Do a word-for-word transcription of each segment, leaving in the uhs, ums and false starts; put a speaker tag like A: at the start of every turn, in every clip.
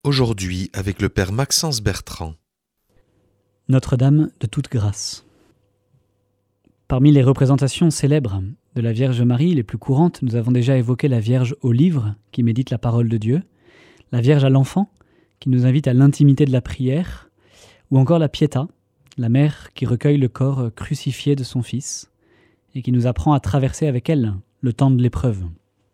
A: Aujourd'hui, avec le Père Maxence Bertrand.
B: Notre-Dame de toute grâce. Parmi les représentations célèbres de la Vierge Marie les plus courantes, nous avons déjà évoqué la Vierge au livre, qui médite la parole de Dieu, la Vierge à l'enfant, qui nous invite à l'intimité de la prière, ou encore la Pietà, la mère qui recueille le corps crucifié de son fils, et qui nous apprend à traverser avec elle le temps de l'épreuve.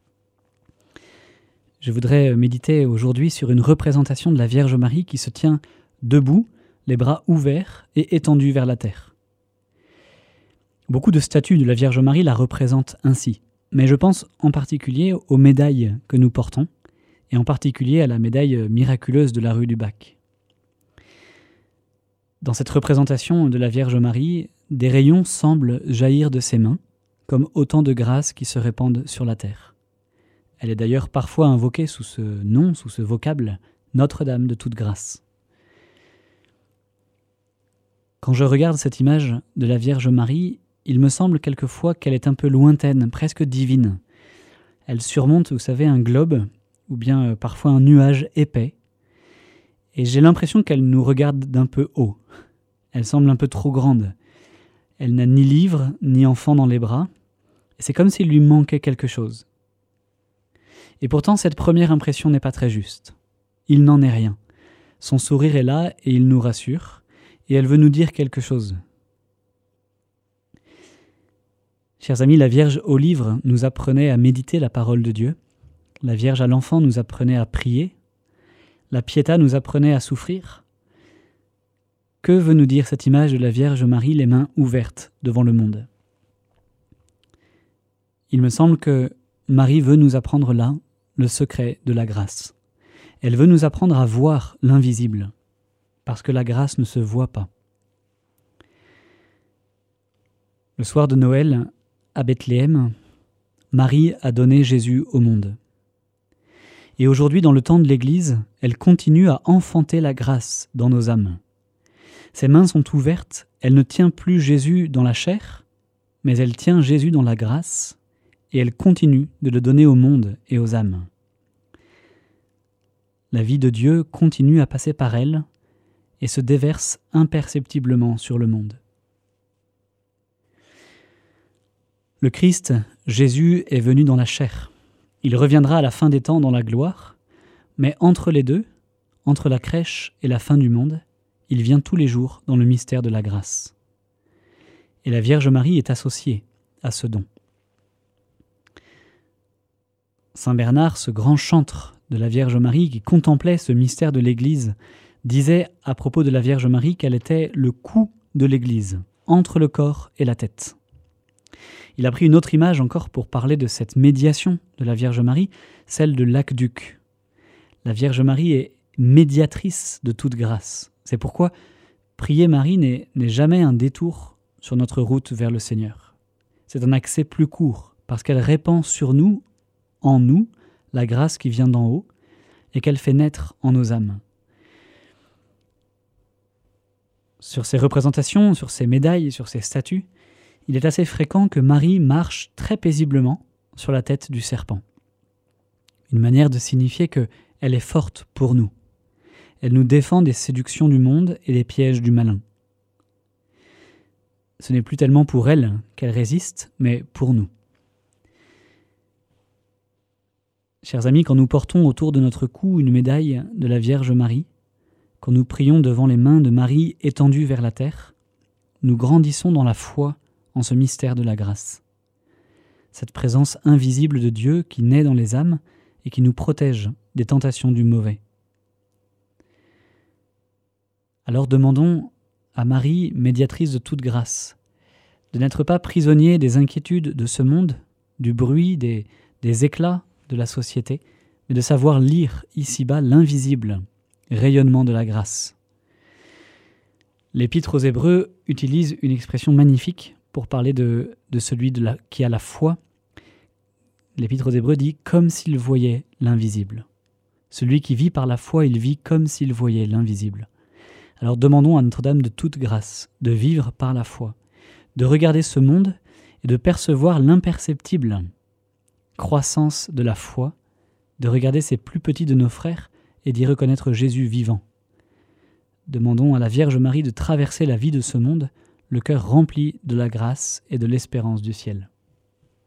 B: Je voudrais méditer aujourd'hui sur une représentation de la Vierge Marie qui se tient debout, les bras ouverts et étendus vers la terre. Beaucoup de statues de la Vierge Marie la représentent ainsi, mais je pense en particulier aux médailles que nous portons, et en particulier à la médaille miraculeuse de la rue du Bac. Dans cette représentation de la Vierge Marie, des rayons semblent jaillir de ses mains, comme autant de grâces qui se répandent sur la terre. Elle est d'ailleurs parfois invoquée sous ce nom, sous ce vocable, Notre-Dame de toute grâce. Quand je regarde cette image de la Vierge Marie, il me semble quelquefois qu'elle est un peu lointaine, presque divine. Elle surmonte, vous savez, un globe, ou bien euh, parfois un nuage épais, et j'ai l'impression qu'elle nous regarde d'un peu haut. Elle semble un peu trop grande. Elle n'a ni livre, ni enfant dans les bras, et c'est comme s'il lui manquait quelque chose. Et pourtant, cette première impression n'est pas très juste. Il n'en est rien. Son sourire est là et il nous rassure, et elle veut nous dire quelque chose. Chers amis, la Vierge au livre nous apprenait à méditer la parole de Dieu. La Vierge à l'enfant nous apprenait à prier. La Pietà nous apprenait à souffrir. Que veut nous dire cette image de la Vierge Marie, les mains ouvertes devant le monde ? Il me semble que Marie veut nous apprendre là le secret de la grâce. Elle veut nous apprendre à voir l'invisible, parce que la grâce ne se voit pas. Le soir de Noël, à Bethléem, Marie a donné Jésus au monde. Et aujourd'hui, dans le temps de l'Église, elle continue à enfanter la grâce dans nos âmes. Ses mains sont ouvertes, elle ne tient plus Jésus dans la chair, mais elle tient Jésus dans la grâce, et elle continue de le donner au monde et aux âmes. La vie de Dieu continue à passer par elle et se déverse imperceptiblement sur le monde. Le Christ, Jésus, est venu dans la chair. Il reviendra à la fin des temps dans la gloire, mais entre les deux, entre la crèche et la fin du monde, il vient tous les jours dans le mystère de la grâce. Et la Vierge Marie est associée à ce don. Saint Bernard, ce grand chantre de la Vierge Marie qui contemplait ce mystère de l'Église, disait à propos de la Vierge Marie qu'elle était le cou de l'Église, entre le corps et la tête. Il a pris une autre image encore pour parler de cette médiation de la Vierge Marie, celle de l'aqueduc. La Vierge Marie est médiatrice de toute grâce. C'est pourquoi prier Marie n'est, n'est jamais un détour sur notre route vers le Seigneur. C'est un accès plus court, parce qu'elle répand sur nous, en nous, la grâce qui vient d'en haut, et qu'elle fait naître en nos âmes. Sur ces représentations, sur ces médailles, sur ces statues, il est assez fréquent que Marie marche très paisiblement sur la tête du serpent. Une manière de signifier qu'elle est forte pour nous. Elle nous défend des séductions du monde et des pièges du malin. Ce n'est plus tellement pour elle qu'elle résiste, mais pour nous. Chers amis, quand nous portons autour de notre cou une médaille de la Vierge Marie, quand nous prions devant les mains de Marie étendues vers la terre, nous grandissons dans la foi en ce mystère de la grâce. Cette présence invisible de Dieu qui naît dans les âmes et qui nous protège des tentations du mauvais. Alors demandons à Marie, médiatrice de toute grâce, de n'être pas prisonnier des inquiétudes de ce monde, du bruit, des, des éclats de la société, mais de savoir lire ici-bas l'invisible rayonnement de la grâce. L'Épître aux Hébreux utilise une expression magnifique pour parler de, de celui de la, qui a la foi. L'Épître aux Hébreux dit « comme s'il voyait l'invisible ». Celui qui vit par la foi, il vit comme s'il voyait l'invisible. Alors demandons à Notre-Dame de toute grâce de vivre par la foi, de regarder ce monde et de percevoir l'imperceptible croissance de la foi, de regarder ces plus petits de nos frères et d'y reconnaître Jésus vivant. Demandons à la Vierge Marie de traverser la vie de ce monde, le cœur rempli de la grâce et de l'espérance du ciel.